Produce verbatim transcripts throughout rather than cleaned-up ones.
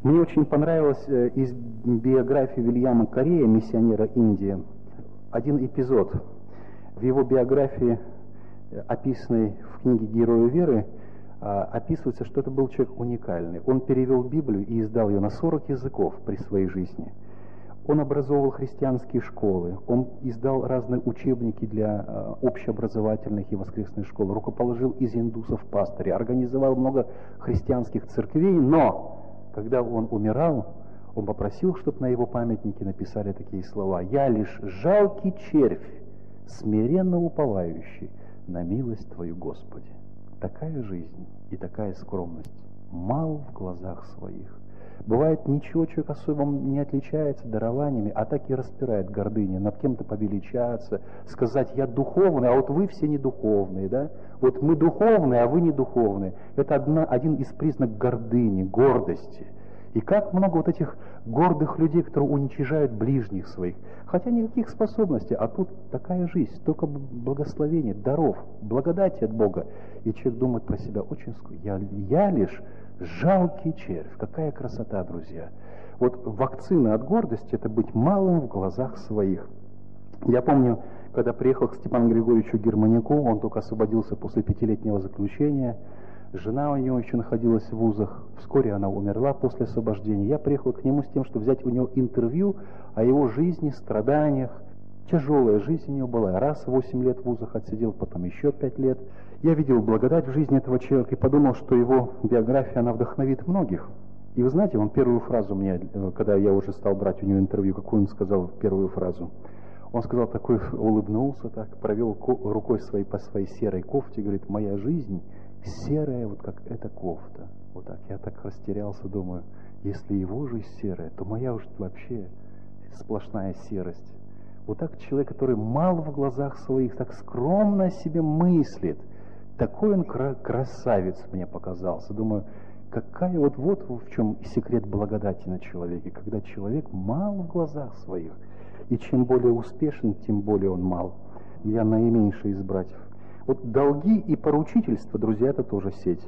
Мне очень понравилось из биографии Вильяма Корея, миссионера Индии, один эпизод. В его биографии, описанной в книге «Герои веры», описывается, что это был человек уникальный. Он перевел Библию и издал ее на сорок языков при своей жизни. Он образовывал христианские школы, он издал разные учебники для общеобразовательных и воскресных школ, рукоположил из индусов пастырей, организовал много христианских церквей, но когда он умирал, он попросил, чтобы на его памятнике написали такие слова: «Я лишь жалкий червь, смиренно уповающий на милость Твою, Господи». Такая жизнь и такая скромность мал в глазах своих. Бывает, ничего человек особо не отличается дарованиями, а так и распирает гордыня, над кем-то повеличаться, сказать: «Я духовный, а вот вы все не духовные». Да? Вот мы духовные, а вы не духовные. Это одна, один из признаков гордыни, гордости. И как много вот этих гордых людей, которые уничижают ближних своих. Хотя никаких способностей, а тут такая жизнь, столько благословений, даров, благодати от Бога. И человек думает про себя очень скоро: я, я лишь жалкий червь. Какая красота, друзья. Вот вакцина от гордости — это быть малым в глазах своих. Я помню, когда приехал к Степану Григорьевичу Германику, он только освободился после пятилетнего заключения. Жена у него еще находилась в вузах. Вскоре она умерла после освобождения. Я приехал к нему с тем, чтобы взять у него интервью о его жизни, страданиях. Тяжелая жизнь у него была. Раз восемь лет в вузах отсидел, потом еще пять лет. Я видел благодать в жизни этого человека и подумал, что его биография, она вдохновит многих. И вы знаете, он первую фразу мне, когда я уже стал брать у него интервью, какую он сказал первую фразу? Он сказал такой, улыбнулся так, провел рукой своей по своей серой кофте, говорит: «Моя жизнь серая, вот как эта кофта». Вот так. Я так растерялся, думаю, если его жизнь серая, то моя уж вообще сплошная серость. Вот так человек, который мал в глазах своих, так скромно о себе мыслит, такой он красавец мне показался. Думаю, какая вот, вот в чем секрет благодати на человеке, когда человек мал в глазах своих. И чем более успешен, тем более он мал. Я наименьший из братьев. Вот долги и поручительство, друзья, это тоже сеть.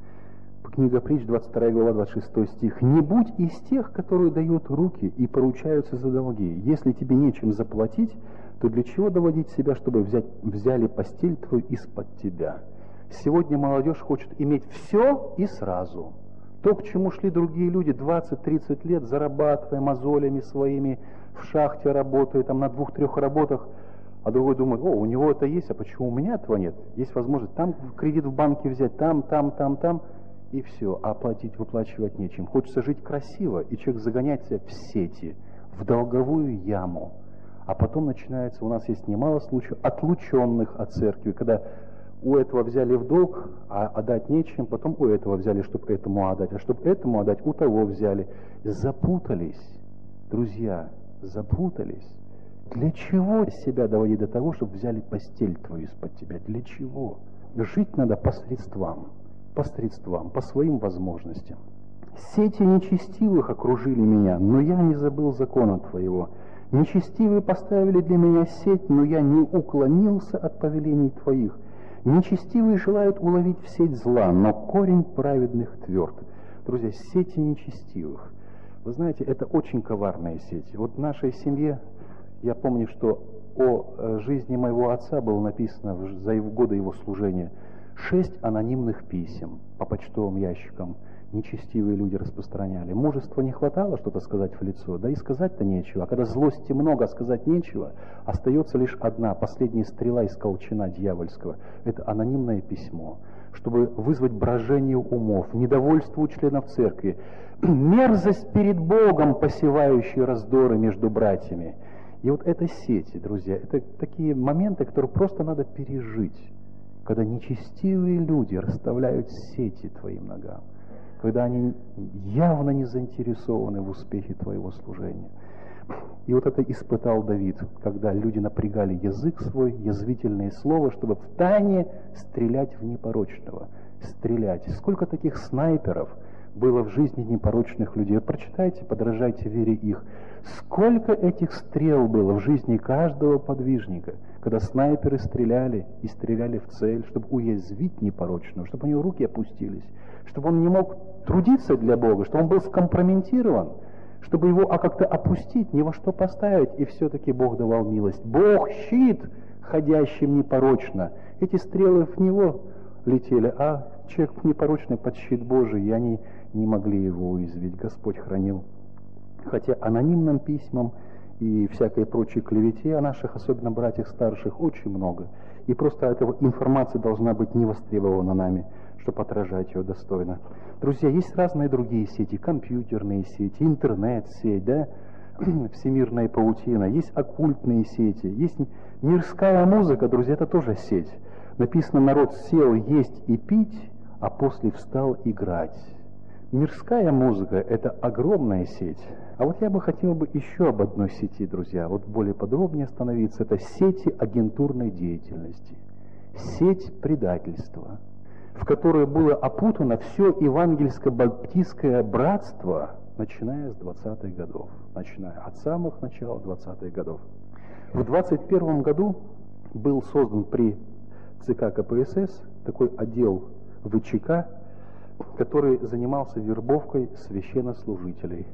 Книга Притч, двадцать вторая глава, двадцать шестой стих. «Не будь из тех, которые дают руки и поручаются за долги. Если тебе нечем заплатить, то для чего доводить себя, чтобы взять, взяли постель твою из-под тебя?» Сегодня молодежь хочет иметь все и сразу. То, к чему шли другие люди двадцать-тридцать лет, зарабатывая мозолями своими, в шахте работая, там на двух-трех работах, а другой думает: «О, у него это есть, а почему у меня этого нет?» Есть возможность там кредит в банке взять, там, там, там, там, и все, а платить, выплачивать нечем. Хочется жить красиво, и человек загоняет себя в сети, в долговую яму. А потом начинается, у нас есть немало случаев отлученных от церкви, когда у этого взяли в долг, а отдать нечем, потом у этого взяли, чтобы этому отдать, а чтобы этому отдать, у того взяли. Запутались, друзья, запутались. Для чего себя доводить до того, чтобы взяли постель твою из-под тебя? Для чего? Жить надо по средствам, по средствам, по своим возможностям. Сети нечестивых окружили меня, но я не забыл закона твоего. Нечестивые поставили для меня сеть, но я не уклонился от повелений твоих. Нечестивые желают уловить в сеть зла, но корень праведных тверд. Друзья, сети нечестивых. Вы знаете, это очень коварная сеть. Вот в нашей семье, я помню, что о жизни моего отца было написано за годы его служения шесть анонимных писем по почтовым ящикам. Нечестивые люди распространяли. Мужества не хватало что-то сказать в лицо, да и сказать-то нечего. А когда злости много, а сказать нечего, остается лишь одна, последняя стрела из колчана дьявольского. Это анонимное письмо, чтобы вызвать брожение умов, недовольство у членов церкви, мерзость перед Богом, посевающие раздоры между братьями. И вот это сети, друзья, это такие моменты, которые просто надо пережить, когда нечестивые люди расставляют сети твоим ногам, когда они явно не заинтересованы в успехе твоего служения. И вот это испытал Давид, когда люди напрягали язык свой, язвительные слова, чтобы в тайне стрелять в непорочного. Стрелять. Сколько таких снайперов было в жизни непорочных людей. Вот прочитайте, подражайте вере их. Сколько этих стрел было в жизни каждого подвижника, когда снайперы стреляли и стреляли в цель, чтобы уязвить непорочного, чтобы у него руки опустились, чтобы он не мог трудиться для Бога, что он был скомпрометирован, чтобы его а как-то опустить, ни во что поставить, и все-таки Бог давал милость. Бог щит ходящим непорочно. Эти стрелы в него летели, а человек непорочный под щит Божий, и они не могли его уязвить. Господь хранил. Хотя анонимным письмам и всякой прочей клевете о наших, особенно братьях старших, очень много. И просто эта информация должна быть не востребована нами, чтобы отражать ее достойно. Друзья, есть разные другие сети, компьютерные сети, интернет-сеть, да, всемирная паутина, есть оккультные сети, есть мирская музыка, друзья, это тоже сеть. Написано, народ сел есть и пить, а после встал играть. Мирская музыка – это огромная сеть. А вот я бы хотел бы еще об одной сети, друзья, вот более подробнее остановиться. Это сети агентурной деятельности, сеть предательства, в которой было опутано все евангельско-баптистское братство, начиная с двадцатых годов, начиная от самых начала двадцатых годов. В двадцать первом году был создан при ЦК КПСС такой отдел ВЧК, который занимался вербовкой священнослужителей.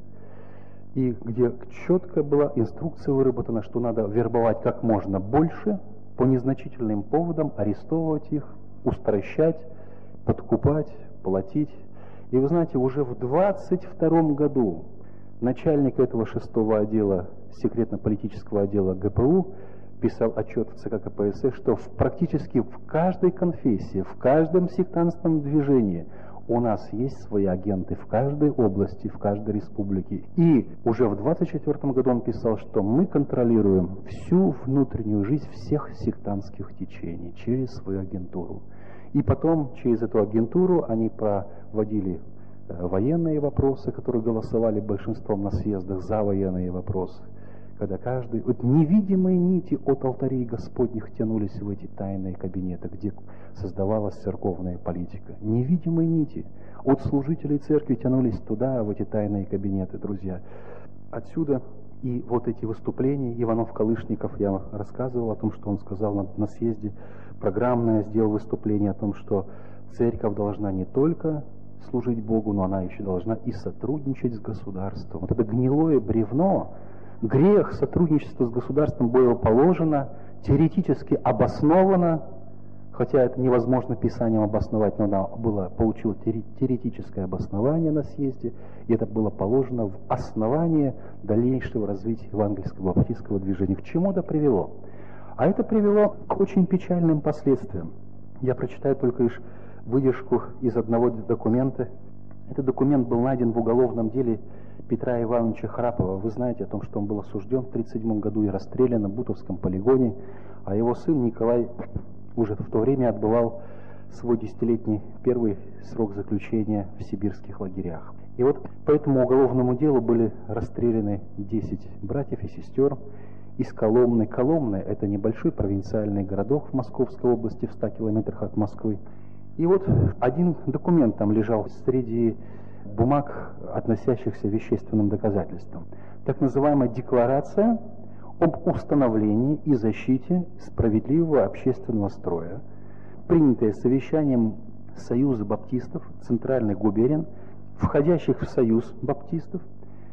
И где четко была инструкция выработана, что надо вербовать как можно больше, по незначительным поводам арестовывать их, устращать, подкупать, платить. И вы знаете, уже в двадцать втором году начальник этого шестого отдела, секретно-политического отдела ГПУ, писал отчет в ЦК КПСС, что в, практически в каждой конфессии, в каждом сектантском движении у нас есть свои агенты в каждой области, в каждой республике. И уже в двадцать четвёртом году он писал, что мы контролируем всю внутреннюю жизнь всех сектантских течений через свою агентуру. И потом через эту агентуру они проводили военные вопросы, которые голосовали большинством на съездах за военные вопросы. Когда каждый, вот невидимые нити от алтарей Господних тянулись в эти тайные кабинеты, где создавалась церковная политика. Невидимые нити от служителей церкви тянулись туда, в эти тайные кабинеты, друзья. Отсюда и вот эти выступления Иванов-Калышников, я рассказывал о том, что он сказал на, на съезде, программное сделал выступление о том, что церковь должна не только служить Богу, но она еще должна и сотрудничать с государством. Вот это гнилое бревно, грех сотрудничества с государством было положено, теоретически обосновано, хотя это невозможно Писанием обосновать, но оно было, получило теоретическое обоснование на съезде, и это было положено в основание дальнейшего развития евангельского баптистского движения. К чему это привело? А это привело к очень печальным последствиям. Я прочитаю только лишь выдержку из одного документа. Этот документ был найден в уголовном деле Петра Ивановича Храпова. Вы знаете о том, что он был осужден в тридцать седьмом году и расстрелян на Бутовском полигоне, а его сын Николай уже в то время отбывал свой десятилетний первый срок заключения в сибирских лагерях. И вот по этому уголовному делу были расстреляны десять братьев и сестер из Коломны. Коломна – это небольшой провинциальный городок в Московской области, в ста километрах от Москвы. И вот один документ там лежал среди бумаг, относящихся к вещественным доказательствам. Так называемая декларация об установлении и защите справедливого общественного строя, принятая совещанием Союза баптистов центральных губерний, входящих в Союз баптистов,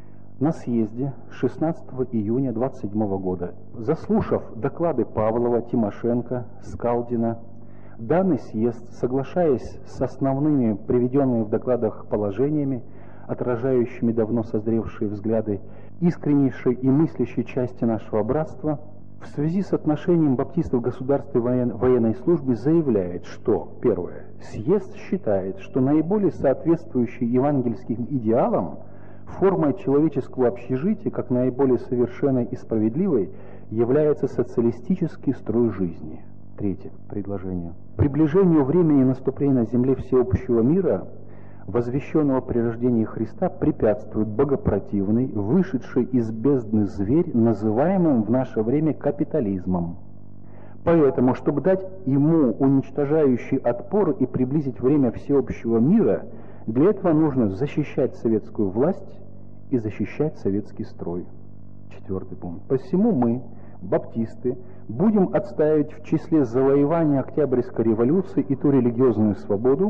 на съезде шестнадцатого июня двадцать седьмого года. Заслушав доклады Павлова, Тимошенко, Скалдина, данный съезд, соглашаясь с основными приведенными в докладах положениями, отражающими давно созревшие взгляды искреннейшей и мыслящей части нашего братства, в связи с отношением баптистов к государственной военной службе заявляет, что, первое, съезд считает, что наиболее соответствующей евангельским идеалам формой человеческого общежития, как наиболее совершенной и справедливой, является социалистический строй жизни. Третье предложение. Приближению времени наступления на земле всеобщего мира, возвещенного при рождении Христа, препятствует богопротивный, вышедший из бездны зверь, называемым в наше время капитализмом. Поэтому, чтобы дать ему уничтожающий отпор и приблизить время всеобщего мира, для этого нужно защищать советскую власть и защищать советский строй. Четвертый пункт. Посему мы, баптисты, будем отстаивать в числе завоевания Октябрьской революции и ту религиозную свободу,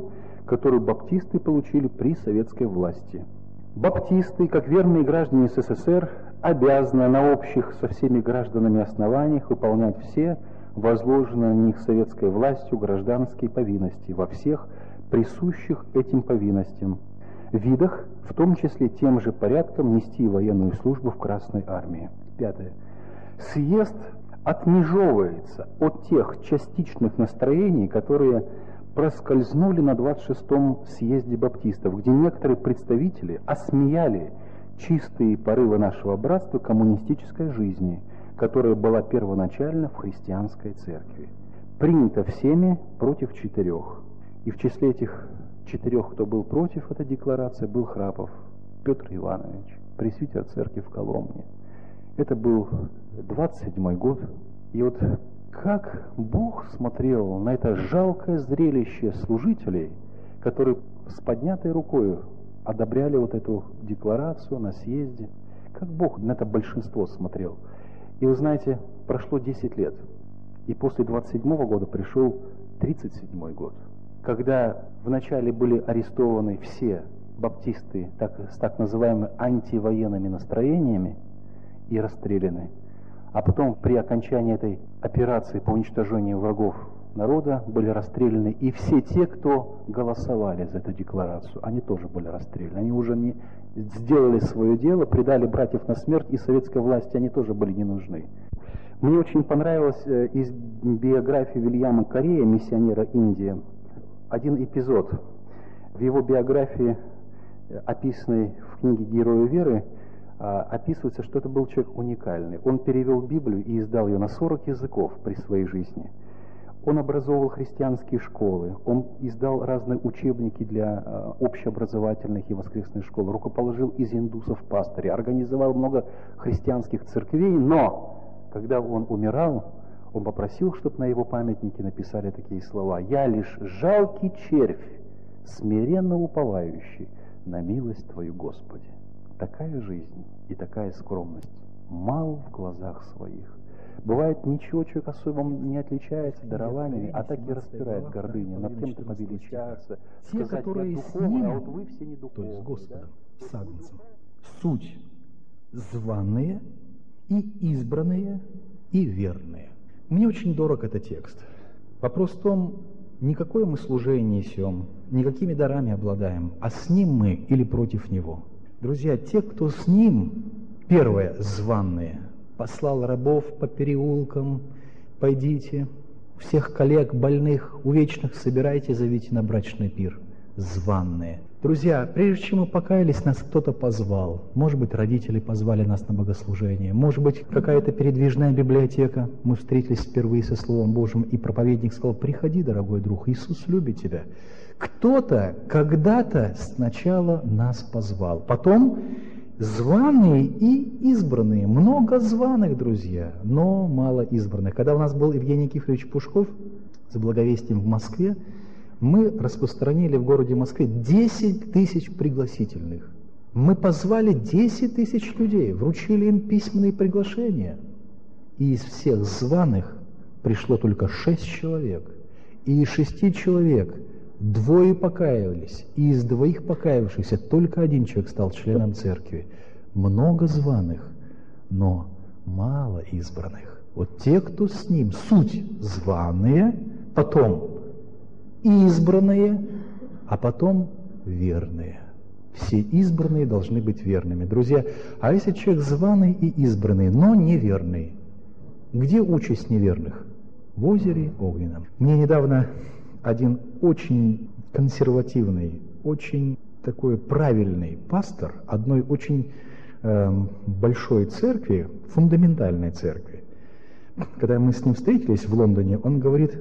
которую баптисты получили при советской власти. Баптисты, как верные граждане СССР, обязаны на общих со всеми гражданами основаниях выполнять все возложенные на них советской властью гражданские повинности во всех присущих этим повинностям видах, в том числе тем же порядком нести военную службу в Красной армии. Пятое. Съезд отмежевывается от тех частичных настроений, которые проскользнули на двадцать шестом съезде баптистов, где некоторые представители осмеяли чистые порывы нашего братства коммунистической жизни, которая была первоначально в христианской церкви. Принято всеми против четырех. И в числе этих четырех, кто был против этой декларации, был Храпов Петр Иванович, пресвитер церкви в Коломне. Это был двадцать седьмой год. И вот как Бог смотрел на это жалкое зрелище служителей, которые с поднятой рукой одобряли вот эту декларацию на съезде, как Бог на это большинство смотрел. И вы знаете, прошло десять лет, и после двадцать седьмого года пришел тридцать седьмой год, когда вначале были арестованы все баптисты так, с так называемыми антивоенными настроениями и расстреляны, а потом при окончании этой операции по уничтожению врагов народа были расстреляны и все те, кто голосовали за эту декларацию, они тоже были расстреляны. Они уже не сделали свое дело, предали братьев на смерть, и советской власти они тоже были не нужны. Мне очень понравилось э, из биографии Вильяма Корея, миссионера Индии, один эпизод. В его биографии, описанной в книге «Герои веры», описывается, что это был человек уникальный. Он перевел Библию и издал ее на сорок языков при своей жизни. Он образовывал христианские школы, он издал разные учебники для общеобразовательных и воскресных школ, рукоположил из индусов пастырей, организовал много христианских церквей, но когда он умирал, он попросил, чтобы на его памятнике написали такие слова: «Я лишь жалкий червь, смиренно уповающий на милость Твою, Господи». Такая жизнь и такая скромность мал в глазах своих. Бывает, ничего человек особо не отличается дарованиями, а так и распирает гордыня, над кем-то повеличаться, те, сказать, которые я с духовный, ним, а вот вы все не духовные. то есть с Господом, да? с Агнцем, суть званые и избранные и верные. Мне очень дорог этот текст. Вопрос в том, не какое мы служение несем, не какими дарами обладаем, а с ним мы или против него. Друзья, те, кто с ним, первое, званные, послал рабов по переулкам, пойдите, всех коллег больных, увечных собирайте, зовите на брачный пир, званные. Друзья, прежде чем мы покаялись, нас кто-то позвал. Может быть, родители позвали нас на богослужение, может быть, какая-то передвижная библиотека. Мы встретились впервые со Словом Божьим, и проповедник сказал: приходи, дорогой друг, Иисус любит тебя. Кто-то когда-то сначала нас позвал, потом званые и избранные. Много званых, друзья, но мало избранных. Когда у нас был Евгений Никифорович Пушков с благовестием в Москве, мы распространили в городе Москве десять тысяч пригласительных. Мы позвали десять тысяч людей, вручили им письменные приглашения. И из всех званых пришло только шесть человек. И из шести человек двое покаялись, и из двоих покаявшихся только один человек стал членом церкви. Много званых, но мало избранных. Вот те, кто с ним, суть званые, потом избранные, а потом верные. Все избранные должны быть верными. Друзья, а если человек званый и избранный, но неверный, где участь неверных? В озере огненном. Мне недавно один очень консервативный, очень такой правильный пастор одной очень э, большой церкви, фундаментальной церкви, когда мы с ним встретились в Лондоне, он говорит: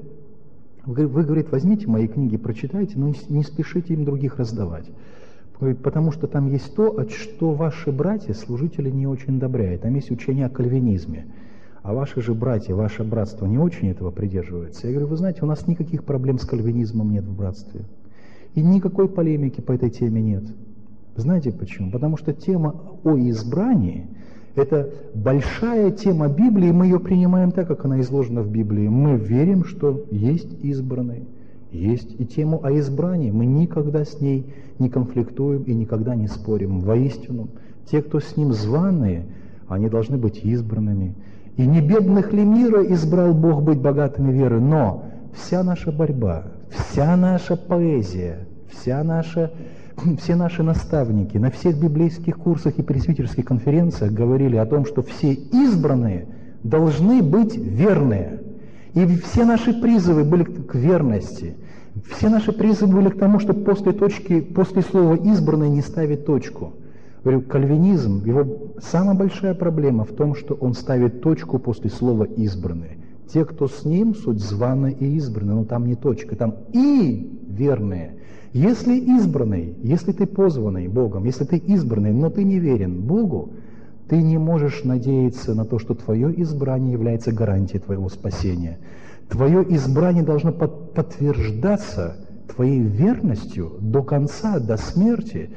вы, вы говорит, возьмите мои книги, прочитайте, но не спешите им других раздавать. Говорит, потому что там есть то, что ваши братья, служители, не очень одобряют. Там есть учение о кальвинизме. А ваши же братья, ваше братство не очень этого придерживается. Я говорю, вы знаете, у нас никаких проблем с кальвинизмом нет в братстве. И никакой полемики по этой теме нет. Знаете почему? Потому что тема о избрании – это большая тема Библии, мы ее принимаем так, как она изложена в Библии. Мы верим, что есть избранные, Есть и тему о избрании. Мы никогда с ней не конфликтуем и никогда не спорим. Воистину, те, кто с Ним званые, они должны быть избранными. И не бедных ли мира избрал Бог быть богатыми верой, но вся наша борьба, вся наша поэзия, вся наша, все наши наставники на всех библейских курсах и пресвитерских конференциях говорили о том, что все избранные должны быть верные. И все наши призывы были к верности. Все наши призывы были к тому, чтобы после точки, после слова «избранный» не ставить точку. Говорю, кальвинизм, его самая большая проблема в том, что он ставит точку после слова «избранные». Те, кто с ним, суть званые и избранные, но там не точка, там «и» верные. Если избранный, если ты позванный Богом, если ты избранный, но ты не верен Богу, ты не можешь надеяться на то, что твое избрание является гарантией твоего спасения. Твое избрание должно под, подтверждаться твоей верностью до конца, до смерти.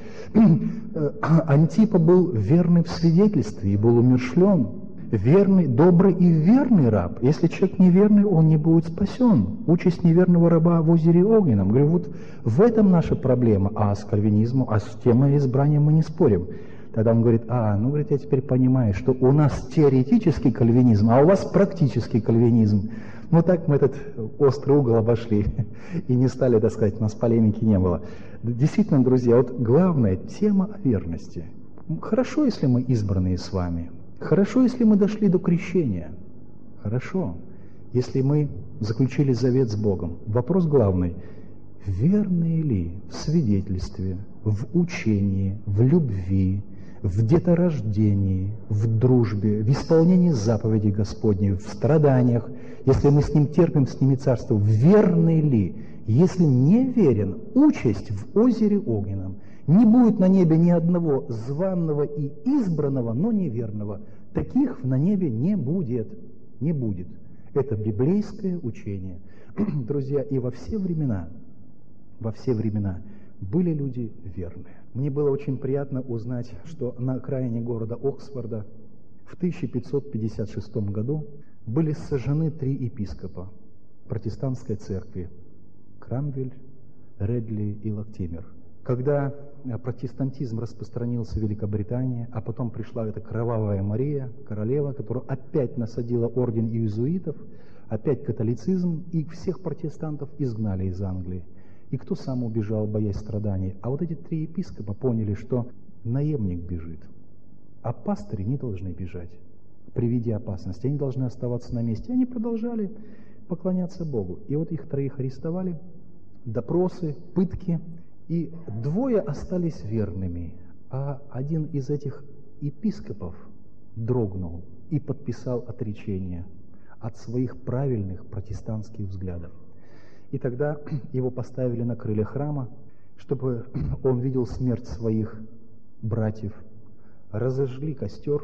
Антипа был верный в свидетельстве и был умерщвлен. Верный, добрый и верный раб. Если человек неверный, он не будет спасен. Участь неверного раба в озере Огненном. Говорю, вот в этом наша проблема. А с кальвинизмом, а с темой избрания мы не спорим. Тогда он говорит, а, ну, говорит, я теперь понимаю, что у нас теоретический кальвинизм, а у вас практический кальвинизм. Ну, так мы этот острый угол обошли и не стали, так сказать, у нас полемики не было. Действительно, друзья, вот главная тема о верности. Хорошо, если мы избранные с вами. Хорошо, если мы дошли до крещения. Хорошо, если мы заключили завет с Богом. Вопрос главный. Верные ли в свидетельстве, в учении, в любви, в деторождении, в дружбе, в исполнении заповедей Господней, в страданиях, если мы с Ним терпим, с Ним и царствуем, верны ли? Если не верен, участь в озере Огненном. Не будет на небе ни одного званного и избранного, но неверного. Таких на небе не будет. Не будет. Это библейское учение. Друзья, и во все времена, во все времена были люди верные. Мне было очень приятно узнать, что на окраине города Оксфорда в тысяча пятьсот пятьдесят шестом году были сожжены три епископа протестантской церкви – Крамвель, Редли и Лактимер. Когда протестантизм распространился в Великобритании, а потом пришла эта кровавая Мария, королева, которая опять насадила орден иезуитов, опять католицизм, и всех протестантов изгнали из Англии. И кто сам убежал, боясь страданий? А вот эти три епископа поняли, что наемник бежит, а пастыри не должны бежать. При виде опасности они должны оставаться на месте. И они продолжали поклоняться Богу. И вот их троих арестовали, допросы, пытки, и двое остались верными. А один из этих епископов дрогнул и подписал отречение от своих правильных протестантских взглядов. И тогда его поставили на крылья храма, чтобы он видел смерть своих братьев. Разожгли костер,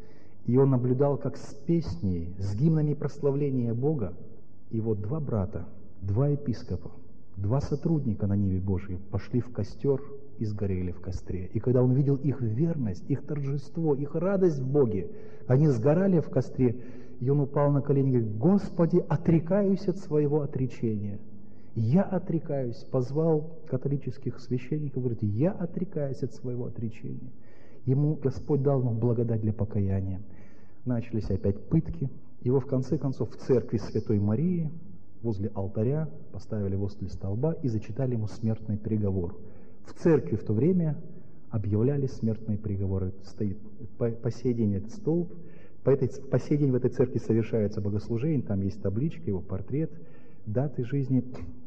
и он наблюдал, как с песней, с гимнами прославления Бога, его два брата, два епископа, два сотрудника на ниве Божьей пошли в костер и сгорели в костре. И когда он видел их верность, их торжество, их радость в Боге, они сгорали в костре, и он упал на колени и говорит: «Господи, отрекаюсь от своего отречения». «Я отрекаюсь», позвал католических священников, говорит: «Я отрекаюсь от своего отречения». Ему Господь дал ему благодать для покаяния. Начались опять пытки. Его в конце концов в церкви Святой Марии возле алтаря поставили возле столба и зачитали ему смертный приговор. В церкви в то время объявляли смертные приговоры. Стоит по, по сей день этот столб. По, этой, по сей день в этой церкви совершается богослужение, там есть табличка, его портрет, даты жизни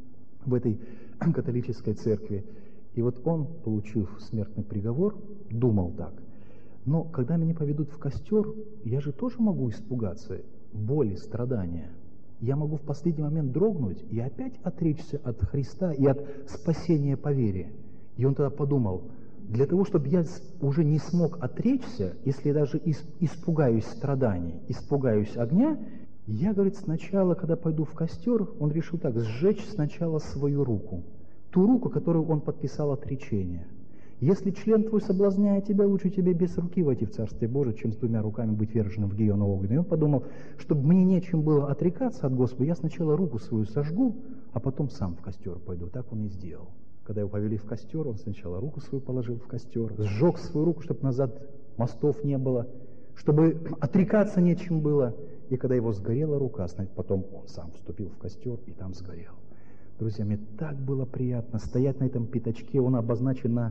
в этой католической церкви. И вот он, получив смертный приговор, думал так: но когда меня поведут в костер, я же тоже могу испугаться боли, страдания. Я могу в последний момент дрогнуть и опять отречься от Христа и от спасения по вере. И он тогда подумал: для того, чтобы я уже не смог отречься, если я даже испугаюсь страданий, испугаюсь огня, я, говорит, сначала, когда пойду в костер, он решил так: сжечь сначала свою руку, ту руку, которую он подписал отречение. Если член твой соблазняет тебя, лучше тебе без руки войти в Царствие Божие, чем с двумя руками быть верженным в гиену огненную. И он подумал, чтобы мне нечем было отрекаться от Господа, я сначала руку свою сожгу, а потом сам в костер пойду. Так он и сделал. Когда его повели в костер, он сначала руку свою положил в костер, сжег свою руку, чтобы назад мостов не было, чтобы отрекаться нечем было. И когда его сгорела рука, потом он сам вступил в костер и там сгорел. Друзья, мне так было приятно стоять на этом пятачке, он обозначен на,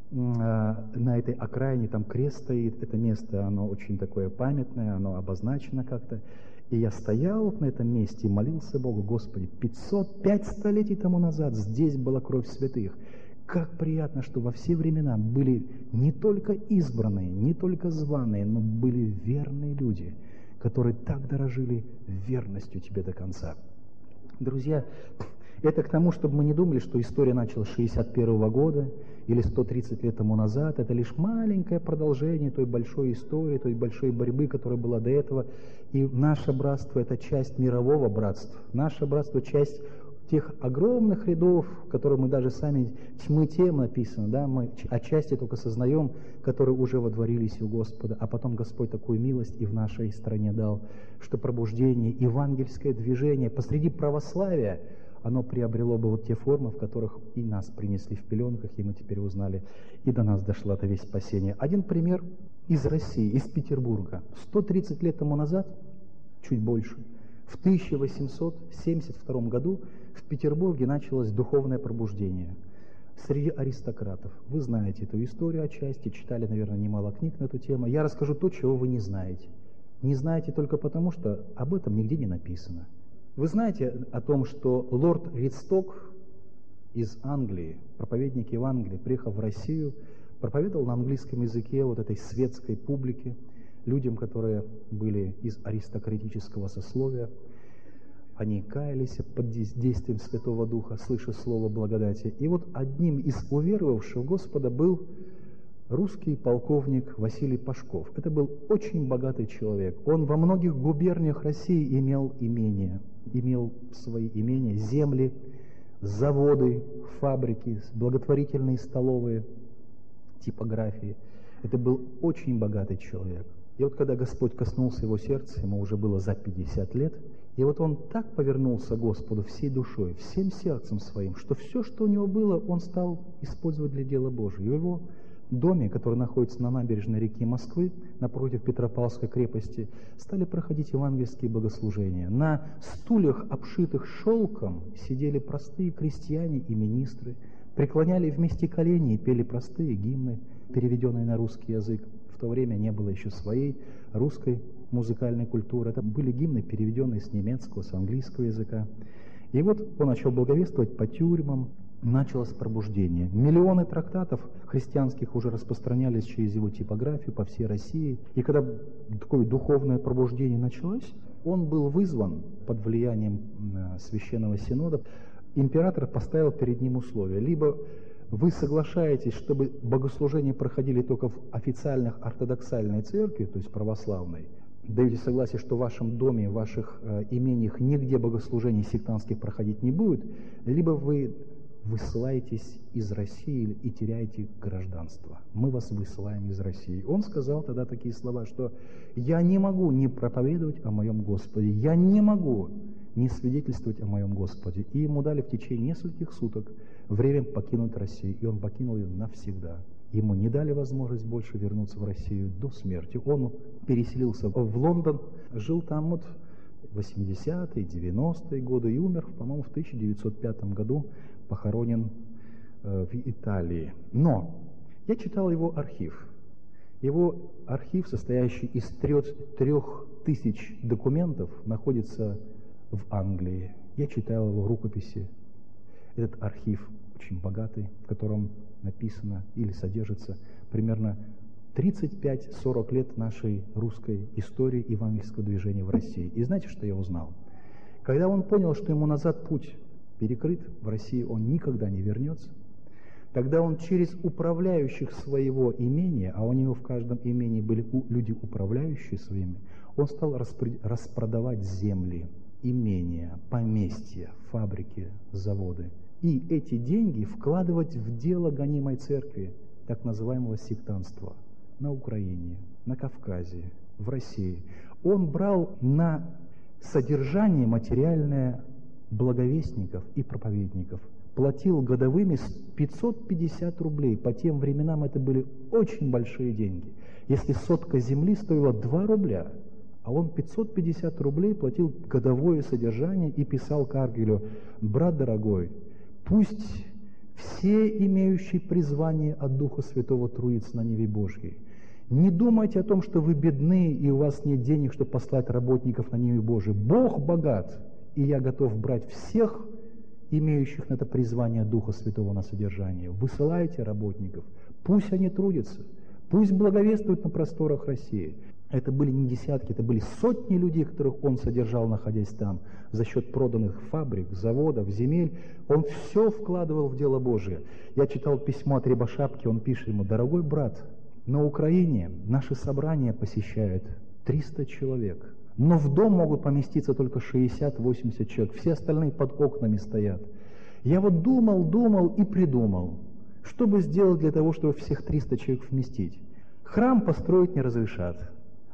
на этой окраине, там крест стоит, это место, оно очень такое памятное, оно обозначено как-то. И я стоял на этом месте и молился Богу: Господи, пятьсот пять столетий тому назад здесь была кровь святых. Как приятно, что во все времена были не только избранные, не только званые, но были верные люди, которые так дорожили верностью Тебе до конца. Друзья, это к тому, чтобы мы не думали, что история началась с шестьдесят первого года или сто тридцать лет тому назад. Это лишь маленькое продолжение той большой истории, той большой борьбы, которая была до этого. И наше братство – это часть мирового братства. Наше братство – часть тех огромных рядов, которые мы даже сами, тьмы тем написано, да, мы отчасти только сознаем, которые уже водворились у Господа. А потом Господь такую милость и в нашей стране дал, что пробуждение, евангельское движение посреди православия, оно приобрело бы вот те формы, в которых и нас принесли в пеленках, и мы теперь узнали, и до нас дошло это весть спасения. Один пример из России, из Петербурга. сто тридцать лет тому назад, чуть больше, в тысяча восемьсот семьдесят втором году в Петербурге началось духовное пробуждение среди аристократов. Вы знаете эту историю отчасти, читали, наверное, немало книг на эту тему. Я расскажу то, чего вы не знаете. Не знаете только потому, что об этом нигде не написано. Вы знаете о том, что лорд Вудсток из Англии, проповедник Евангелия, приехав в Россию, проповедовал на английском языке вот этой светской публике, людям, которые были из аристократического сословия. Они каялись под действием Святого Духа, слыша слово благодати. И вот одним из уверовавших в Господа был русский полковник Василий Пашков. Это был очень богатый человек. Он во многих губерниях России имел имения, имел свои имения, земли, заводы, фабрики, благотворительные столовые, типографии. Это был очень богатый человек. И вот когда Господь коснулся его сердца, ему уже было за пятьдесят лет, и вот он так повернулся к Господу всей душой, всем сердцем своим, что все, что у него было, он стал использовать для дела Божьего. В его доме, который находится на набережной реки Москвы, напротив Петропавловской крепости, стали проходить евангельские богослужения. На стульях, обшитых шелком, сидели простые крестьяне и министры, преклоняли вместе колени и пели простые гимны, переведенные на русский язык. В то время не было еще своей русской музыкальной культуры. Это были гимны, переведенные с немецкого, с английского языка. И вот он начал благовествовать по тюрьмам, началось пробуждение. Миллионы трактатов христианских уже распространялись через его типографию по всей России. И когда такое духовное пробуждение началось, он был вызван под влиянием Священного Синода. Император поставил перед ним условия: либо вы соглашаетесь, чтобы богослужения проходили только в официальных ортодоксальной церкви, то есть православной, даете согласие, что в вашем доме, в ваших э, имениях нигде богослужений сектантских проходить не будет, либо вы высылаетесь из России и теряете гражданство. Мы вас высылаем из России. Он сказал тогда такие слова, что я не могу не проповедовать о моем Господе, я не могу не свидетельствовать о моем Господе. И ему дали в течение нескольких суток время покинуть Россию, и он покинул ее навсегда. Ему не дали возможность больше вернуться в Россию до смерти. Он переселился в Лондон, жил там вот восьмидесятые, девяностые годы и умер, по-моему, в тысяча девятьсот пятом году, похоронен э, в Италии. Но я читал его архив. Его архив, состоящий из трех, трех тысяч документов, находится в Англии. Я читал его рукописи. Этот архив очень богатый, в котором написано или содержится примерно тридцать пять - сорок лет нашей русской истории евангельского движения в России. И знаете, что я узнал? Когда он понял, что ему назад путь перекрыт, в России он никогда не вернется, тогда он через управляющих своего имения, а у него в каждом имении были люди, управляющие своими, он стал распродавать земли, имения, поместья, фабрики, заводы. И эти деньги вкладывать в дело гонимой церкви, так называемого сектантства, на Украине, на Кавказе, в России. Он брал на содержание материальное благовестников и проповедников. Платил годовыми пятьсот пятьдесят рублей. По тем временам это были очень большие деньги. Если сотка земли стоила два рубля, а он пятьсот пятьдесят рублей платил годовое содержание и писал Каргелю: «Брат дорогой, пусть все имеющие призвание от Духа Святого трудятся на ниве Божьей. Не думайте о том, что вы бедны и у вас нет денег, чтобы послать работников на ниве Божьей. Бог богат, и я готов брать всех, имеющих на это призвание Духа Святого на содержание. Высылайте работников, пусть они трудятся, пусть благовествуют на просторах России». Это были не десятки, это были сотни людей, которых он содержал, находясь там, за счет проданных фабрик, заводов, земель. Он все вкладывал в дело Божие. Я читал письмо от Рябошапки, он пишет ему: «Дорогой брат, на Украине наши собрания посещают триста человек, но в дом могут поместиться только шестьдесят-восемьдесят человек, все остальные под окнами стоят. Я вот думал, думал и придумал, что бы сделать для того, чтобы всех триста человек вместить. Храм построить не разрешат.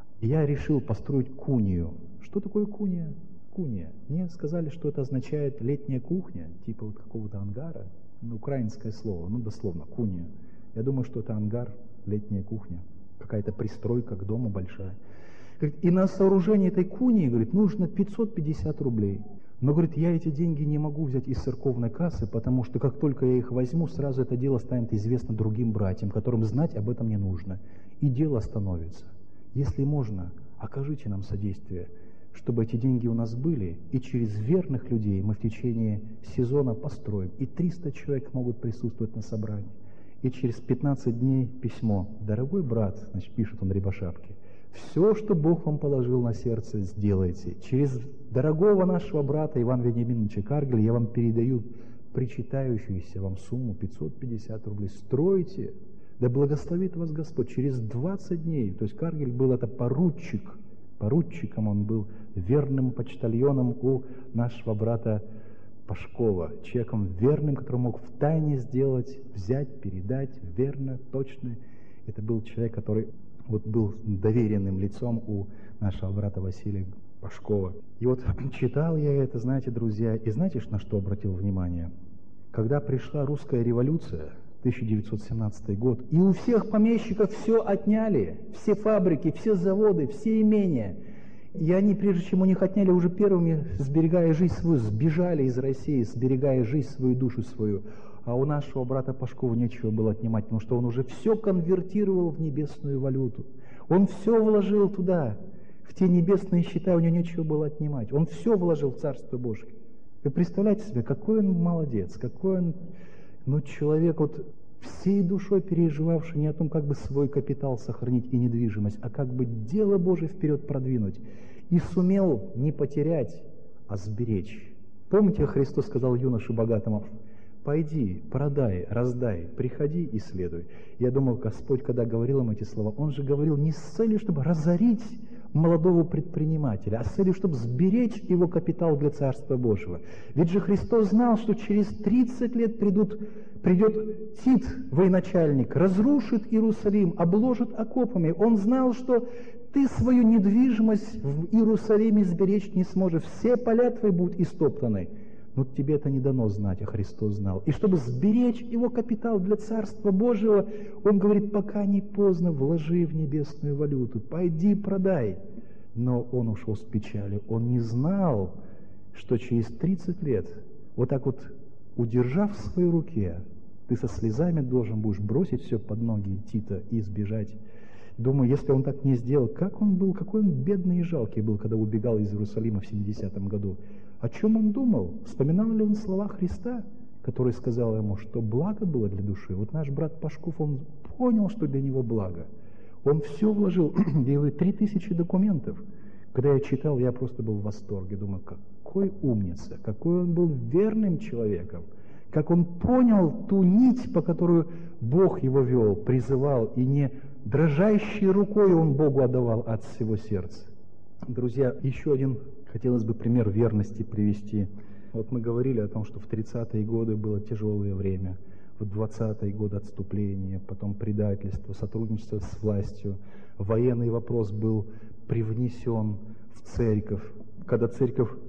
Я решил построить кунию». Что такое куния? Куния. Мне сказали, что это означает летняя кухня, типа вот какого-то ангара. Ну, украинское слово, ну дословно, куния. Я думаю, что это ангар, летняя кухня, какая-то пристройка к дому большая. Говорит, и на сооружение этой кунии, говорит, нужно пятьсот пятьдесят рублей. Но, говорит, я эти деньги не могу взять из церковной кассы, потому что как только я их возьму, сразу это дело станет известно другим братьям, которым знать об этом не нужно. И дело остановится. Если можно, окажите нам содействие, чтобы эти деньги у нас были, и через верных людей мы в течение сезона построим, и триста человек могут присутствовать на собрании. И через пятнадцать дней письмо: «Дорогой брат», значит, пишет он Рябошапке, «все, что Бог вам положил на сердце, сделайте. Через дорогого нашего брата Ивана Вениаминовича Каргеля я вам передаю причитающуюся вам сумму пятьсот пятьдесят рублей. Стройте, да благословит вас Господь». Через двадцать дней, то есть Каргель был это поручик, поручиком он был, верным почтальоном у нашего брата Пашкова, человеком верным, который мог в тайне сделать, взять, передать, верно, точно. Это был человек, который вот был доверенным лицом у нашего брата Василия Пашкова. И вот читал я это, знаете, друзья, и знаете, на что обратил внимание? Когда пришла русская революция, тысяча девятьсот семнадцатый год, и у всех помещиков все отняли, все фабрики, все заводы, все имения. И они, прежде чем у них отняли, уже первыми, сберегая жизнь свою, сбежали из России, сберегая жизнь свою, душу свою. А у нашего брата Пашкова нечего было отнимать, потому что он уже все конвертировал в небесную валюту. Он все вложил туда, в те небесные счета, у него нечего было отнимать. Он все вложил в Царство Божье. Вы представляете себе, какой он молодец, какой он, ну, человек, вот всей душой переживавший не о том, как бы свой капитал сохранить и недвижимость, а как бы дело Божие вперед продвинуть. И сумел не потерять, а сберечь. Помните, Христос сказал юноше богатому: «Пойди, продай, раздай, приходи и следуй». Я думал, Господь, когда говорил им эти слова, Он же говорил не с целью, чтобы разорить молодого предпринимателя, а с целью, чтобы сберечь его капитал для Царства Божьего. Ведь же Христос знал, что через тридцать лет придут, придет Тит, военачальник, разрушит Иерусалим, обложит окопами. Он знал, что ты свою недвижимость в Иерусалиме сберечь не сможешь, все поля твои будут истоптаны. Но тебе это не дано знать, а Христос знал. И чтобы сберечь его капитал для Царства Божьего, Он говорит: пока не поздно, вложи в небесную валюту, пойди продай. Но он ушел с печалью. Он не знал, что через тридцать лет, вот так вот удержав в своей руке, ты со слезами должен будешь бросить все под ноги Тита и сбежать. Думаю, если он так не сделал, как он был, какой он бедный и жалкий был, когда убегал из Иерусалима в семидесятом году. О чем он думал? Вспоминал ли он слова Христа, который сказал ему, что благо было для души? Вот наш брат Пашков, он понял, что для него благо. Он все вложил, я говорю, три тысячи документов. Когда я читал, я просто был в восторге. Думаю, какой умница, какой он был верным человеком, как он понял ту нить, по которой Бог его вел, призывал, и не дрожащей рукой он Богу отдавал от всего сердца. Друзья, еще один хотелось бы пример верности привести. Вот мы говорили о том, что в тридцатые годы было тяжелое время, в двадцатые годы отступления, потом предательство, сотрудничество с властью. Военный вопрос был привнесен в церковь. Когда церковь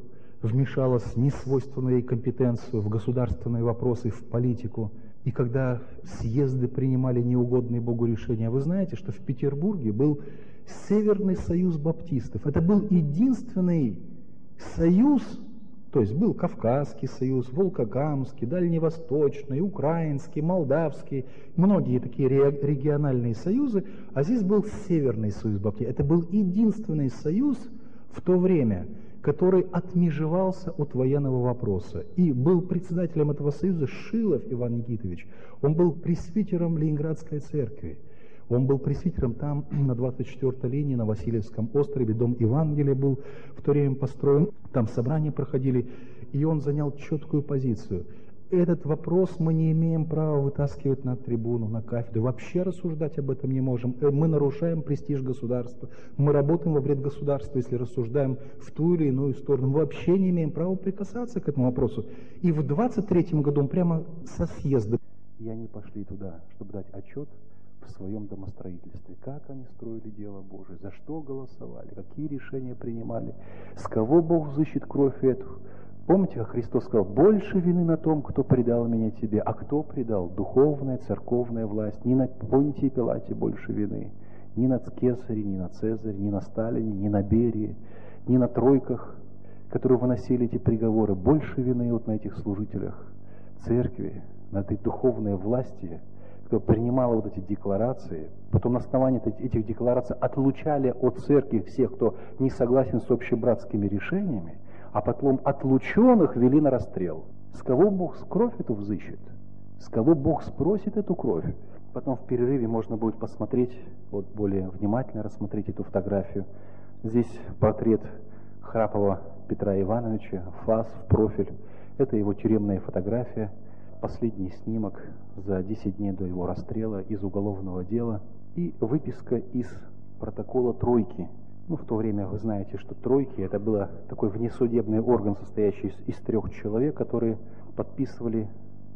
вмешалась в несвойственную ей компетенцию в государственные вопросы, в политику. И когда съезды принимали неугодные Богу решения, вы знаете, что в Петербурге был Северный союз баптистов. Это был единственный союз, то есть был Кавказский союз, Волгогамский, Дальневосточный, Украинский, Молдавский, многие такие региональные союзы, а здесь был Северный союз баптистов. Это был единственный союз в то время, который отмежевался от военного вопроса. И был председателем этого союза Шилов Иван Никитович. Он был пресвитером Ленинградской церкви. Он был пресвитером там, на двадцать четвёртой линии, на Васильевском острове, дом Евангелия был в то время построен, там собрания проходили, и он занял четкую позицию. Этот вопрос мы не имеем права вытаскивать на трибуну, на кафедру, вообще рассуждать об этом не можем. Мы нарушаем престиж государства, мы работаем во вред государства, если рассуждаем в ту или иную сторону. Мы вообще не имеем права прикасаться к этому вопросу. И в двадцать третьем году он прямо со съезда. И они пошли туда, чтобы дать отчет в своем домостроительстве, как они строили дело Божие, за что голосовали, какие решения принимали, с кого Бог взыщет кровь эту. Помните, как Христос сказал: больше вины на том, кто предал меня тебе. А кто предал? Духовная, церковная власть. Ни на Понтии Пилате больше вины, ни на Кесаре, ни на Цезаре, ни на Сталине, ни на Берии, ни на тройках, которые выносили эти приговоры. Больше вины вот на этих служителях церкви, на этой духовной власти, кто принимала вот эти декларации, потом на основании этих деклараций отлучали от церкви всех, кто не согласен с общебратскими решениями, а потом отлученных вели на расстрел. С кого Бог кровь эту взыщет? С кого Бог спросит эту кровь? Потом в перерыве можно будет посмотреть, вот более внимательно рассмотреть эту фотографию. Здесь портрет Храпова Петра Ивановича, фас, в профиль. Это его тюремная фотография. Последний снимок за десять дней до его расстрела из уголовного дела и выписка из протокола тройки. Ну, в то время вы знаете, что тройки — это был такой внесудебный орган, состоящий из, из трех человек, которые подписывали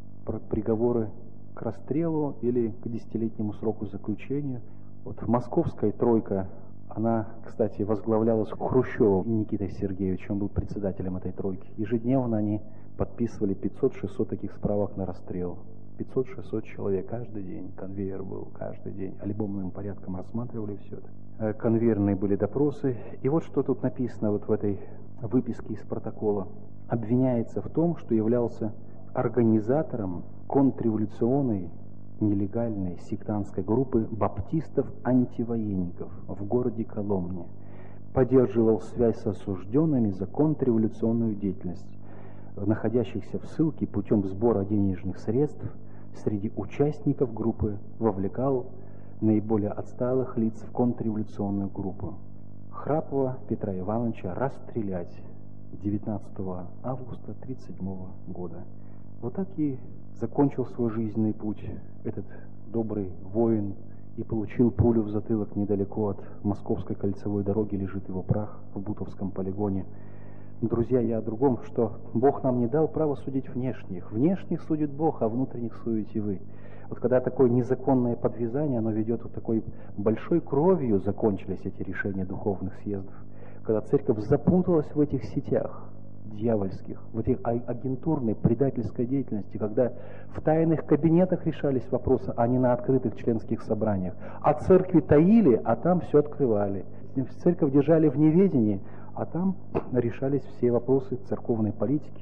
приговоры к расстрелу или к десятилетнему сроку заключения. Вот московская тройка, она, кстати, возглавлялась Хрущевым и Никитой Сергеевичем, он был председателем этой тройки. Ежедневно они подписывали пятьсот-шестьсот таких справок на расстрел. пятьсот-шестьсот человек каждый день, конвейер был каждый день, альбомным порядком рассматривали все это. Конвейерные были допросы. И вот что тут написано вот в этой выписке из протокола. Обвиняется в том, что являлся организатором контрреволюционной нелегальной сектантской группы баптистов-антивоенников в городе Коломне. Поддерживал связь с осужденными за контрреволюционную деятельность, находящихся в ссылке, путем сбора денежных средств среди участников группы вовлекал наиболее отсталых лиц в контрреволюционную группу. Храпова Петра Ивановича расстрелять девятнадцатого августа тысяча девятьсот тридцать седьмого года. Вот так и закончил свой жизненный путь этот добрый воин и получил пулю в затылок недалеко от Московской кольцевой дороги, лежит его прах в Бутовском полигоне. Друзья, я о другом, что Бог нам не дал права судить внешних. Внешних судит Бог, а внутренних судите вы. Вот когда такое незаконное подвязание, оно ведет вот такой большой кровью, закончились эти решения духовных съездов. Когда церковь запуталась в этих сетях дьявольских, в этой агентурной, предательской деятельности, когда в тайных кабинетах решались вопросы, а не на открытых членских собраниях. А церкви таили, а там все открывали. Церковь держали в неведении, а там решались все вопросы церковной политики,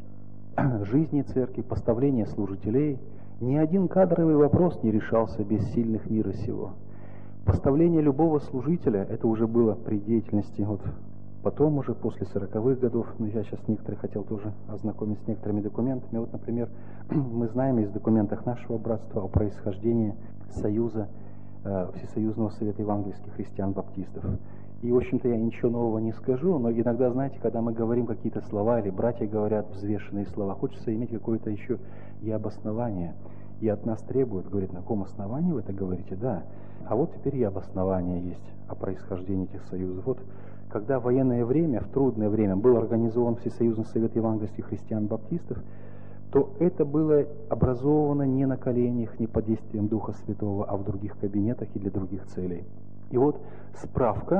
жизни церкви, поставления служителей. Ни один кадровый вопрос не решался без сильных мира сего. Поставление любого служителя, это уже было при деятельности, вот потом уже после сороковых годов, ну я сейчас некоторые хотел тоже ознакомить с некоторыми документами. Вот, например, мы знаем из документов нашего братства о происхождении Союза, э, Всесоюзного Совета Евангельских Христиан-Баптистов. И, в общем-то, я ничего нового не скажу, но иногда, знаете, когда мы говорим какие-то слова, или братья говорят взвешенные слова, хочется иметь какое-то еще и обоснование. И от нас требуют, говорит, на каком основании вы это говорите? Да. А вот теперь и обоснование есть о происхождении этих союзов. Вот когда в военное время, в трудное время был организован Всесоюзный Совет Евангельских Христиан-Баптистов, то это было образовано не на коленях, не под действием Духа Святого, а в других кабинетах и для других целей. И вот справка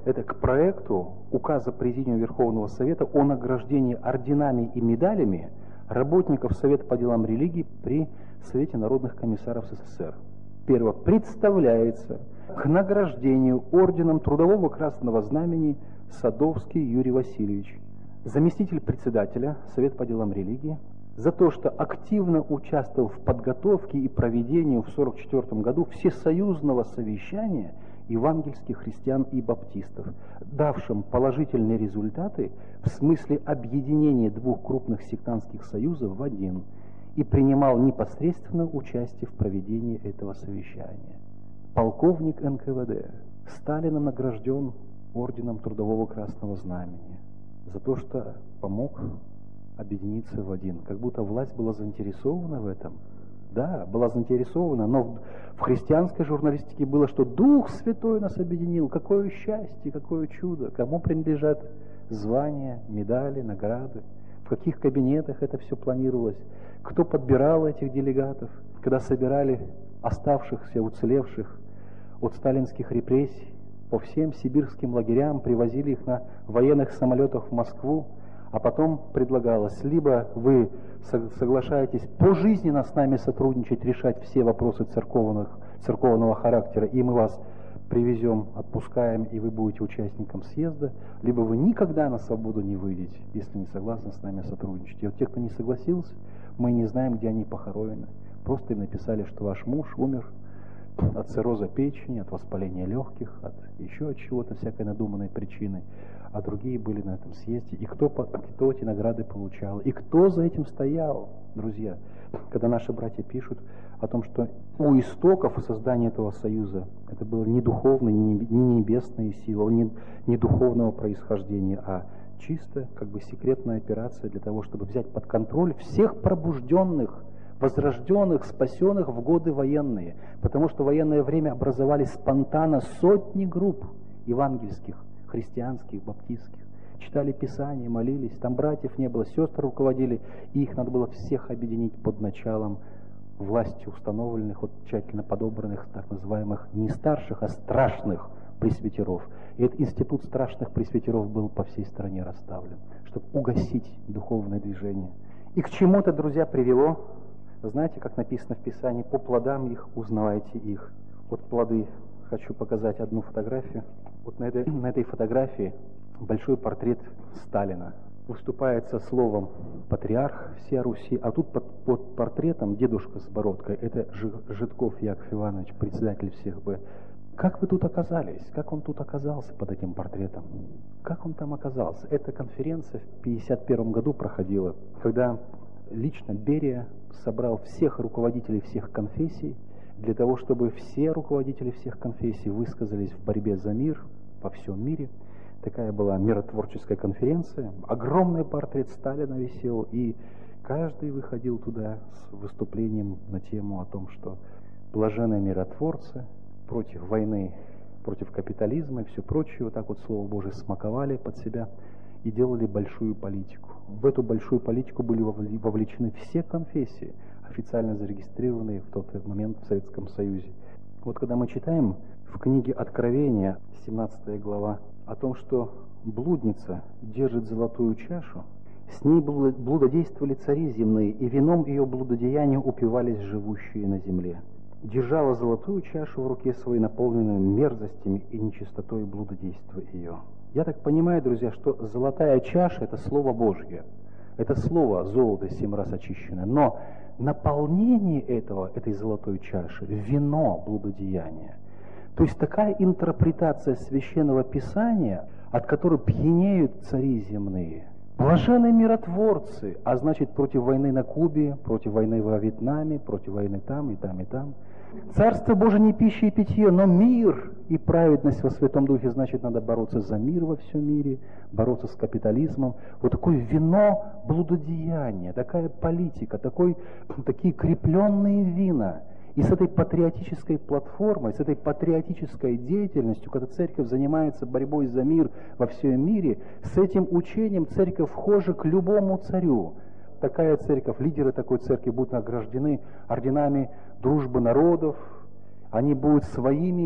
это к проекту указа Президиума Верховного Совета о награждении орденами и медалями работников Совета по делам религии при Совете народных комиссаров СССР. Первое. Представляется к награждению орденом Трудового Красного Знамени Садовский Юрий Васильевич, заместитель председателя Совета по делам религии, за то, что активно участвовал в подготовке и проведении в сорок четвёртом году всесоюзного совещания евангельских христиан и баптистов, давшим положительные результаты в смысле объединения двух крупных сектантских союзов в один, и принимал непосредственное участие в проведении этого совещания. Полковник эн ка вэ дэ Сталином награжден орденом Трудового Красного Знамени за то, что помог объединиться в один. Как будто власть была заинтересована в этом. Да, была заинтересована, но в христианской журналистике было, что Дух Святой нас объединил. Какое счастье, какое чудо. Кому принадлежат звания, медали, награды? В каких кабинетах это все планировалось? Кто подбирал этих делегатов? Когда собирали оставшихся, уцелевших от сталинских репрессий по всем сибирским лагерям, привозили их на военных самолетах в Москву, а потом предлагалось, либо вы соглашаетесь пожизненно с нами сотрудничать, решать все вопросы церковных, церковного характера, и мы вас привезем, отпускаем, и вы будете участником съезда, либо вы никогда на свободу не выйдете, если не согласны с нами сотрудничать. И вот те, кто не согласился, мы не знаем, где они похоронены. Просто им написали, что ваш муж умер от цирроза печени, от воспаления легких, от еще от чего-то, всякой надуманной причины. А другие были на этом съезде. И кто, кто эти награды получал? И кто за этим стоял, друзья? Когда наши братья пишут о том, что у истоков создания этого союза это было не духовная, не небесная сила, не, не духовного происхождения, а чисто как бы секретная операция для того, чтобы взять под контроль всех пробужденных, возрожденных, спасенных в годы военные. Потому что в военное время образовались спонтанно сотни групп евангельских, христианских, баптистских. Читали Писание, молились, там братьев не было, сестры руководили, и их надо было всех объединить под началом властью установленных, вот тщательно подобранных, так называемых не старших, а страшных пресвитеров. И этот институт страшных пресвитеров был по всей стране расставлен, чтобы угасить духовное движение. И к чему это, друзья, привело? Знаете, как написано в Писании, по плодам их узнавайте их. Вот плоды. Хочу показать одну фотографию. Вот на этой, на этой фотографии большой портрет Сталина. Выступает со словом «патриарх всея Руси», а тут под, под портретом дедушка с бородкой. Это Жидков Яков Иванович, председатель всех Б. Как вы тут оказались? Как он тут оказался под этим портретом? Как он там оказался? Эта конференция в пятьдесят первом году проходила, когда лично Берия собрал всех руководителей всех конфессий для того, чтобы все руководители всех конфессий высказались в борьбе за мир во всем мире. Такая была миротворческая конференция. Огромный портрет Сталина висел, и каждый выходил туда с выступлением на тему о том, что блаженные миротворцы против войны, против капитализма и все прочее. Вот так вот Слово Божие смаковали под себя и делали большую политику. В эту большую политику были вовлечены все конфессии, официально зарегистрированные в тот момент в Советском Союзе. Вот когда мы читаем в книге Откровения, семнадцатая глава, о том, что блудница держит золотую чашу, с ней блудодействовали цари земные, и вином ее блудодеяния упивались живущие на земле. Держала золотую чашу в руке своей, наполненную мерзостями и нечистотой блудодейства ее. Я так понимаю, друзья, что золотая чаша – это Слово Божье. Это слово «золото семь раз очищенное». Но наполнение этого, этой золотой чаши – вино блудодеяния. То есть такая интерпретация Священного Писания, от которой пьянеют цари земные. Блаженные миротворцы, а значит против войны на Кубе, против войны во Вьетнаме, против войны там и там и там. Царство Божие не пища и питье, но мир и праведность во Святом Духе, значит, надо бороться за мир во всем мире, бороться с капитализмом. Вот такое вино блудодеяния, такая политика, такой, такие крепленные вина. И с этой патриотической платформой, с этой патриотической деятельностью, когда церковь занимается борьбой за мир во всем мире, с этим учением церковь вхожа к любому царю. Такая церковь, лидеры такой церкви будут награждены орденами дружбы народов, они будут своими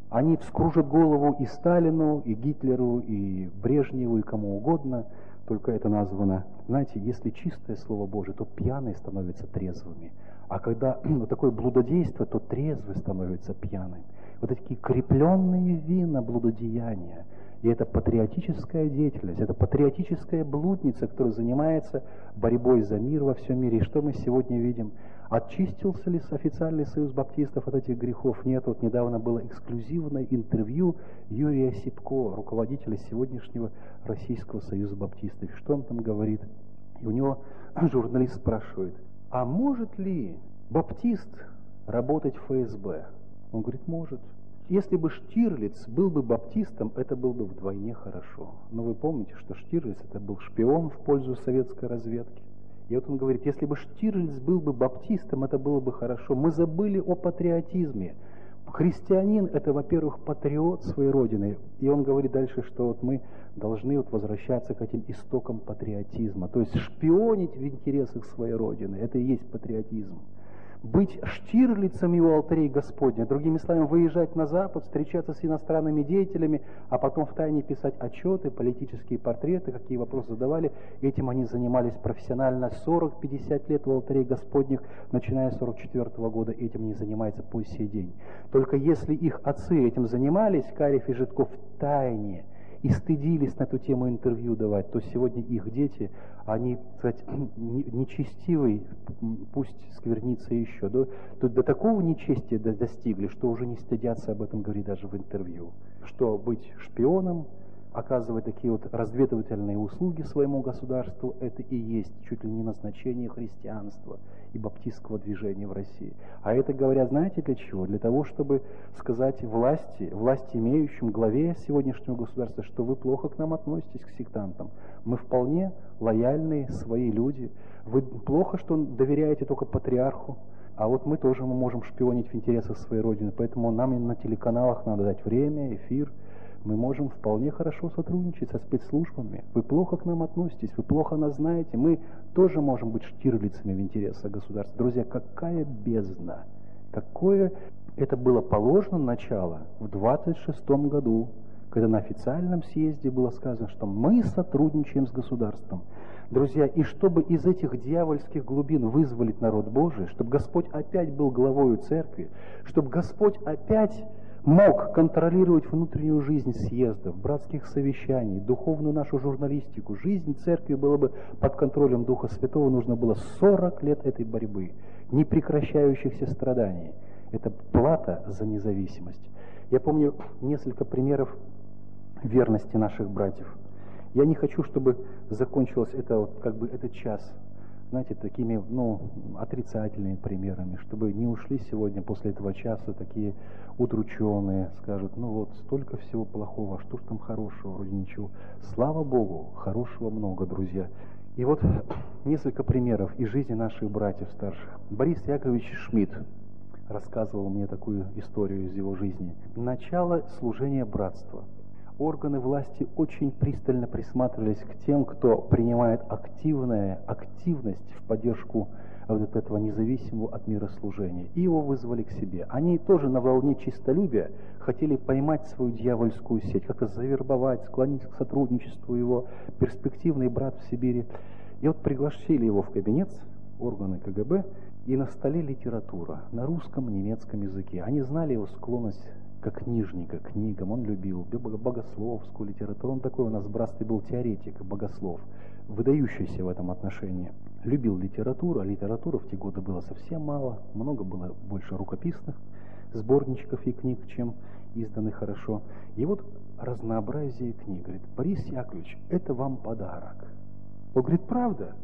Они вскружат голову и Сталину, и Гитлеру, и Брежневу, и кому угодно, только это названо. Знаете, если чистое Слово Божие, то пьяные становятся трезвыми. А когда вот такое блудодейство, то трезвый становится пьяным. Вот такие крепленные вина блудодеяния. И это патриотическая деятельность, это патриотическая блудница, которая занимается борьбой за мир во всем мире. И что мы сегодня видим? Очистился ли официальный союз баптистов от этих грехов? Нет. Вот недавно было эксклюзивное интервью Юрия Сипко, руководителя сегодняшнего Российского союза баптистов. Что он там говорит? И у него журналист спрашивает, а может ли баптист работать в ФСБ? Он говорит, может. Если бы Штирлиц был бы баптистом, это было бы вдвойне хорошо. Но вы помните, что Штирлиц это был шпион в пользу советской разведки. И вот он говорит, если бы Штирлиц был бы баптистом, это было бы хорошо. Мы забыли о патриотизме. Христианин это, во-первых, патриот своей родины. И он говорит дальше, что вот мы должны вот возвращаться к этим истокам патриотизма. То есть шпионить в интересах своей родины, это и есть патриотизм. Быть Штирлицами у алтарей Господня, другими словами, выезжать на Запад, встречаться с иностранными деятелями, а потом втайне писать отчеты, политические портреты, какие вопросы задавали. Этим они занимались профессионально сорок-пятьдесят лет у алтарей Господних, начиная с сорок четвёртого года, этим они занимаются по сей день. Только если их отцы этим занимались, Карев и Житков, втайне, и стыдились на эту тему интервью давать, то сегодня их дети, они, кстати, нечестивый, пусть сквернится еще, до, до, до такого нечестия достигли, что уже не стыдятся об этом говорить даже в интервью. Что быть шпионом, оказывать такие вот разведывательные услуги своему государству, это и есть чуть ли не назначение христианства и баптистского движения в России. А это говорят, знаете для чего? Для того, чтобы сказать власти, власти имеющим, главе сегодняшнего государства, что вы плохо к нам относитесь, к сектантам. Мы вполне лояльные свои люди. Вы плохо, что доверяете только патриарху. А вот мы тоже мы можем шпионить в интересах своей родины. Поэтому нам на телеканалах надо дать время, эфир. Мы можем вполне хорошо сотрудничать со спецслужбами. Вы плохо к нам относитесь, вы плохо нас знаете. Мы тоже можем быть штирлицами в интересах государства. Друзья, какая бездна! Какое это было положено начало в двадцать шестом году, когда на официальном съезде было сказано, что мы сотрудничаем с государством. Друзья, и чтобы из этих дьявольских глубин вызволить народ Божий, чтобы Господь опять был главою церкви, чтобы Господь опять мог контролировать внутреннюю жизнь съездов, братских совещаний, духовную нашу журналистику, жизнь церкви была бы под контролем Духа Святого, нужно было сорок лет этой борьбы, непрекращающихся страданий. Это плата за независимость. Я помню несколько примеров верности наших братьев. Я не хочу, чтобы закончилось это, вот, как бы этот час, знаете, такими, ну, отрицательными примерами, чтобы не ушли сегодня после этого часа такие удрученные, скажут, ну вот, столько всего плохого, а что ж там хорошего, вроде ничего. Слава Богу, хорошего много, друзья. И вот несколько примеров из жизни наших братьев старших. Борис Яковлевич Шмидт рассказывал мне такую историю из его жизни. Начало служения братства. Органы власти очень пристально присматривались к тем, кто принимает активная активность в поддержку вот этого независимого от мира служения. И его вызвали к себе. Они тоже на волне чистолюбия хотели поймать свою дьявольскую сеть, как-то завербовать, склонить к сотрудничеству его, перспективный брат в Сибири. И вот пригласили его в кабинет, органы ка гэ бэ, и на столе литература на русском, немецком языке. Они знали его склонность как книжника, к книгам, он любил богословскую литературу, он такой у нас в братстве был теоретик, богослов, выдающийся в этом отношении. Любил литературу, а литературы в те годы было совсем мало, много было больше рукописных сборничков и книг, чем изданных хорошо. И вот разнообразие книг. Говорит, Борис Яковлевич, это вам подарок. Он говорит, правда?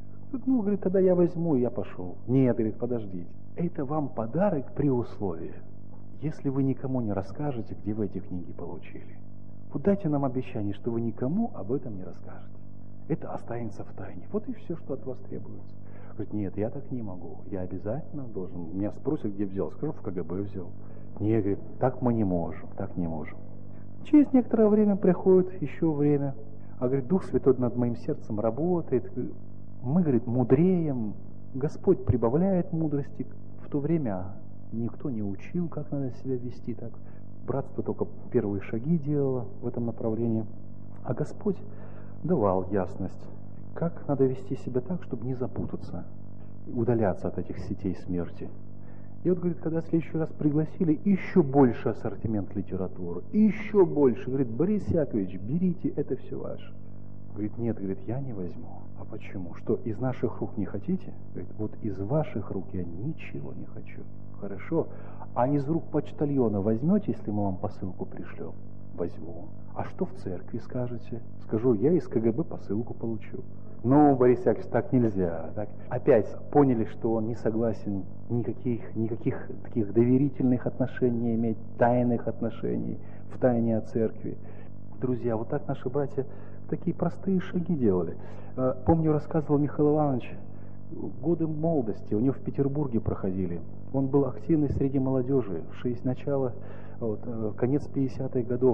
Ну, говорит, тогда я возьму, и я пошел. Нет, говорит, подождите, это вам подарок при условии, если вы никому не расскажете, где вы эти книги получили. Вот дайте нам обещание, что вы никому об этом не расскажете. Это останется в тайне. Вот и все, что от вас требуется. Говорит, нет, я так не могу. Я обязательно должен. Меня спросят, где взял. Скажу, в ка гэ бэ взял. Нет, говорит, так мы не можем, так не можем. Через некоторое время приходит еще время. А говорит, Дух Святой над моим сердцем работает. Мы, говорит, мудреем. Господь прибавляет мудрости. В то время никто не учил, как надо себя вести так. братство только первые шаги делало в этом направлении. А Господь давал ясность, как надо вести себя так, чтобы не запутаться, удаляться от этих сетей смерти. И вот, говорит, когда в следующий раз пригласили, еще больше ассортимент литературы, еще больше. Говорит, Борис Яковлевич, берите, это все ваше. Говорит, нет, говорит, я не возьму. А почему? Что, из наших рук не хотите? Говорит, вот из ваших рук я ничего не хочу. Хорошо. А из рук почтальона возьмете, если мы вам посылку пришлем? Возьму. А что в церкви скажете? Скажу, я из ка гэ бэ посылку получу. Ну, Борис Яковлевич, так нельзя. Так. Опять поняли, что он не согласен никаких, никаких таких доверительных отношений иметь, тайных отношений в тайне о церкви. Друзья, вот так наши братья такие простые шаги делали. Помню, рассказывал Михаил Иванович, годы молодости у него в Петербурге проходили. Он был активный среди молодежи. В шесть начала, вот, конец пятидесятых годов.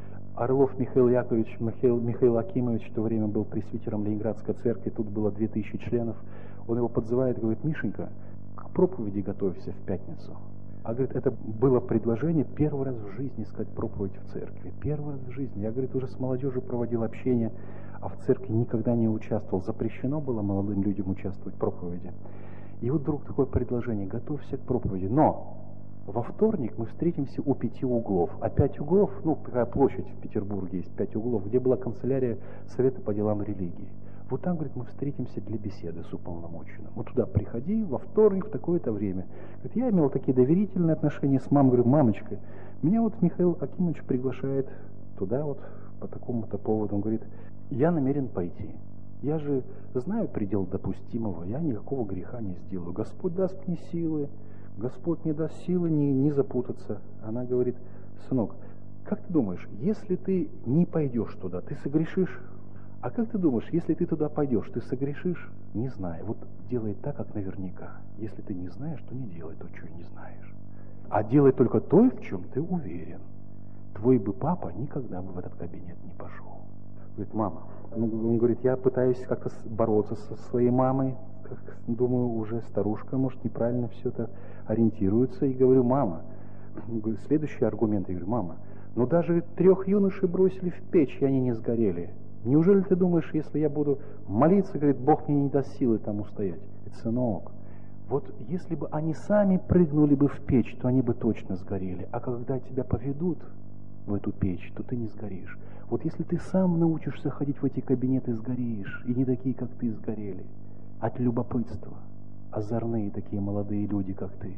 Орлов Михаил Яковлевич, Михаил, Михаил Акимович в то время был пресвитером Ленинградской церкви, тут было две тысячи членов. Он его подзывает, говорит, Мишенька, к проповеди готовься в пятницу. А, говорит, это было предложение первый раз в жизни сказать проповедь в церкви. Первый раз в жизни. Я, говорит, уже с молодежью проводил общение, а в церкви никогда не участвовал. Запрещено было молодым людям участвовать в проповеди. И вот вдруг такое предложение, готовься к проповеди. Но во вторник мы встретимся у пяти углов. А пять углов, ну, такая площадь в Петербурге есть, пять углов, где была канцелярия Совета по делам религии. Вот там, говорит, мы встретимся для беседы с уполномоченным. Вот туда приходи во вторник в такое-то время. Говорит, я имел такие доверительные отношения с мамой. Говорю, мамочка, меня вот Михаил Акимович приглашает туда вот по такому-то поводу. Он говорит, я намерен пойти. Я же знаю предел допустимого, я никакого греха не сделаю. Господь даст мне силы, Господь мне даст силы не, не запутаться. Она говорит, сынок, как ты думаешь, если ты не пойдешь туда, ты согрешишь? А как ты думаешь, если ты туда пойдешь, ты согрешишь? Не знаю. Вот делай так, как наверняка. Если ты не знаешь, то не делай то, чего не знаешь. А делай только то, в чем ты уверен. Твой бы папа никогда бы в этот кабинет не пошел. Говорит, мама, ну, он говорит, я пытаюсь как-то бороться со своей мамой. Как, думаю, уже старушка, может, неправильно все это ориентируется. И говорю, мама, следующий аргумент, я говорю, мама, ну даже трех юношей бросили в печь, и они не сгорели. Неужели ты думаешь, если я буду молиться, говорит, Бог мне не даст силы там устоять? Говорит, сынок, вот если бы они сами прыгнули бы в печь, то они бы точно сгорели. А когда тебя поведут в эту печь, то ты не сгоришь. Вот если ты сам научишься ходить в эти кабинеты, сгоришь. И не такие, как ты, сгорели. От любопытства. Озорные такие молодые люди, как ты.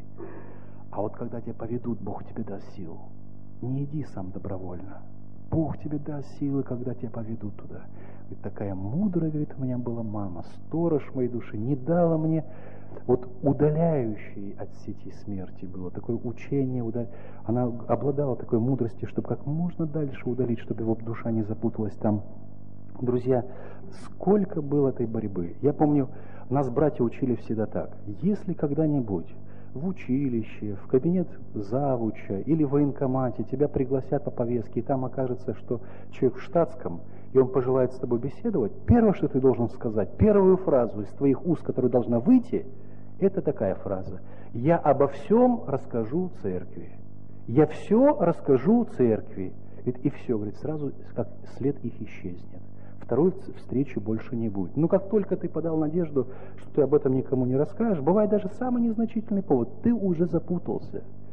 А вот когда тебя поведут, Бог тебе даст силу. Не иди сам добровольно. Бог тебе даст силы, когда тебя поведут туда. Говорит, такая мудрая, говорит, у меня была мама, сторож моей души, не дала мне, вот удаляющей от сети смерти было, такое учение, удал... она обладала такой мудростью, чтобы как можно дальше удалить, чтобы его душа не запуталась там. Друзья, сколько было этой борьбы. Я помню, нас братья учили всегда так, если когда-нибудь в училище, в кабинет завуча или в военкомате тебя пригласят по повестке, и там окажется, что человек в штатском, и он пожелает с тобой беседовать, первое, что ты должен сказать, первую фразу из твоих уст, которая должна выйти, это такая фраза. Я обо всем расскажу церкви. Я все расскажу церкви. И все, говорит, сразу как след их исчезнет. Второй встречи больше не будет. Но как только ты подал надежду, что ты об этом никому не расскажешь, бывает даже самый незначительный повод, ты уже запутался.